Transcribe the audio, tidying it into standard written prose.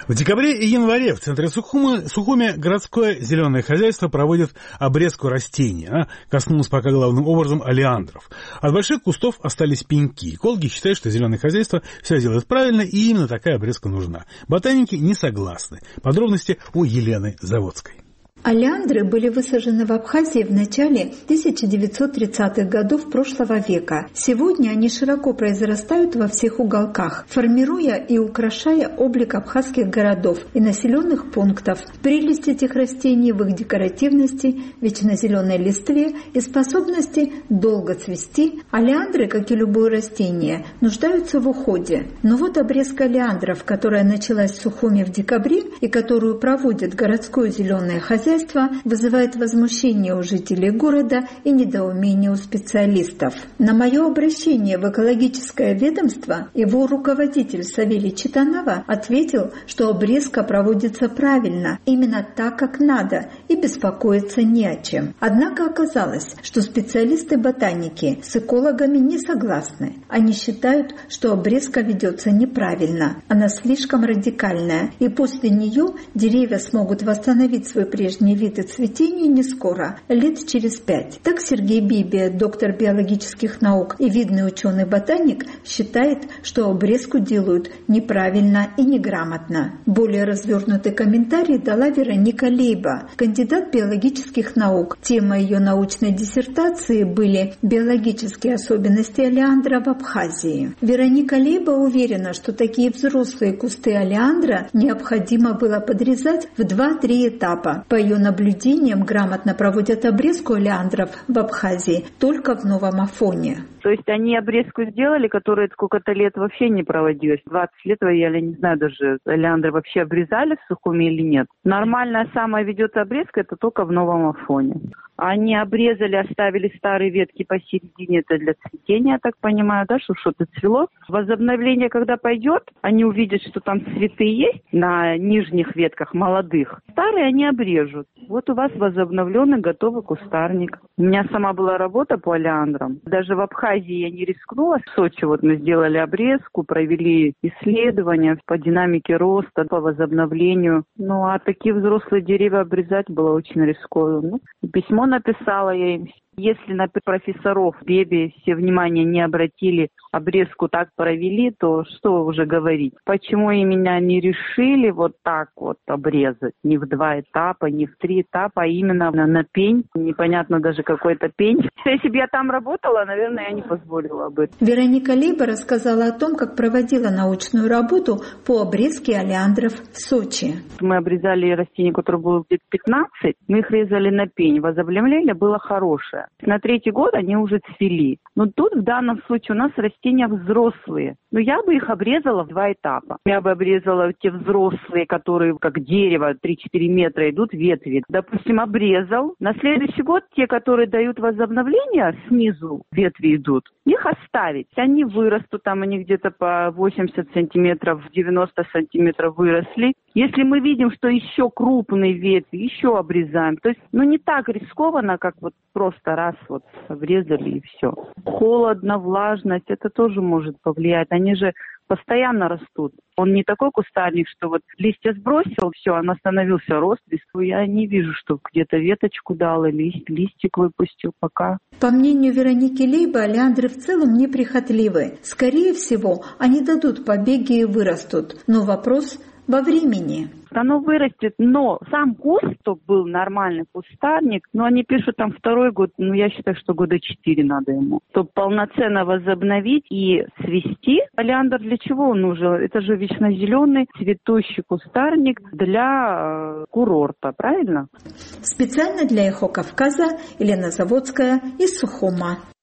В декабре и январе в центре Сухуми городское зеленое хозяйство проводит обрезку растений. Коснулось пока главным образом олеандров. От больших кустов остались пеньки. Экологи считают, что зеленое хозяйство все делает правильно, и именно такая обрезка нужна. Ботаники не согласны. Подробности у Елены Заводской. Олеандры были высажены в Абхазии в начале 1930-х годов прошлого века. Сегодня они широко произрастают во всех уголках, формируя и украшая облик абхазских городов и населенных пунктов. Прелесть этих растений в их декоративности, вечнозеленой листве и способности долго цвести. Олеандры, как и любое растение, нуждаются в уходе. Но вот обрезка олеандров, которая началась в Сухуми в декабре и которую проводит городское зеленое хозяйство, вызывает возмущение у жителей города и недоумение у специалистов. На мое обращение в экологическое ведомство его руководитель Савелий Читанова ответил, что обрезка проводится правильно, именно так, как надо, и беспокоиться не о чем. Однако оказалось, что специалисты-ботаники с экологами не согласны. Они считают, что обрезка ведется неправильно, она слишком радикальная, и после нее деревья смогут восстановить свой прежний вид и цветение не скоро, лет через 5. Так Сергей Бибия, доктор биологических наук и видный ученый-ботаник, считает, что обрезку делают неправильно и неграмотно. Более развернутый комментарий дала Вероника Лейба, кандидат биологических наук. Тема ее научной диссертации были «Биологические особенности олеандра в Абхазии». Вероника Лейба уверена, что такие взрослые кусты олеандра необходимо было подрезать в 2-3 этапа. По ее наблюдениям, грамотно проводят обрезку олеандров в Абхазии только в новом Афоне. То есть они обрезку сделали, которая сколько-то лет вообще не проводилась. 20 лет, я не знаю даже, олеандры вообще обрезали в Сухуми или нет. Нормальная самая ведется обрезка, это только в новом Афоне. Они обрезали, оставили старые ветки посередине, это для цветения, я так понимаю, да, чтобы что-то цвело. Возобновление, когда пойдет, они увидят, что там цветы есть на нижних ветках, молодых. Старые они обрежут. Вот у вас возобновленный, готовый кустарник. У меня сама была работа по олеандрам. Даже в Абхазии я не рискнула. В Сочи вот мы сделали обрезку, провели исследования по динамике роста, по возобновлению. Ну, а такие взрослые деревья обрезать было очень рискованно. Письмо написала я им. Если на профессоров Бебе все внимание не обратили, обрезку так провели, то что уже говорить? Почему и меня не решили вот так вот обрезать? Не в 2 этапа, не в 3 этапа, а именно на пень. Непонятно даже какой-то пень. Если бы я там работала, наверное, я не позволила бы. Вероника Лейба рассказала о том, как проводила научную работу по обрезке олеандров в Сочи. Мы обрезали растения, которые было где-то 15, мы их резали на пень. Возобновление было хорошее. На 3-й год они уже цвели. Но тут в данном случае у нас растения взрослые. Но я бы их обрезала в 2 этапа. Я бы обрезала те взрослые, которые как дерево 3-4 метра идут ветви. Допустим, обрезал. На следующий год те, которые дают возобновление, снизу ветви идут, их оставить. Они вырастут, там они где-то по 80 сантиметров, 90 сантиметров выросли. Если мы видим, что еще крупные ветви, еще обрезаем. То есть, не так рискованно, как вот просто раз вот обрезали и все. Холодно, влажность, это тоже может повлиять. Они же постоянно растут. Он не такой кустарник, что вот листья сбросил, все, он остановился, рост. Я не вижу, что где-то веточку дал или листик выпустил пока. По мнению Вероники Лейбы, олеандры в целом неприхотливы. Скорее всего, они дадут побеги и вырастут. Но вопрос во времени. Оно вырастет, но сам куст, чтобы был нормальный кустарник, они пишут там 2-й год, я считаю, что года 4 надо ему, чтобы полноценно возобновить и свести. Олеандр для чего он нужен? Это же вечнозеленый цветущий кустарник для курорта, правильно? Специально для Эхо Кавказа Елена Заводская из Сухума.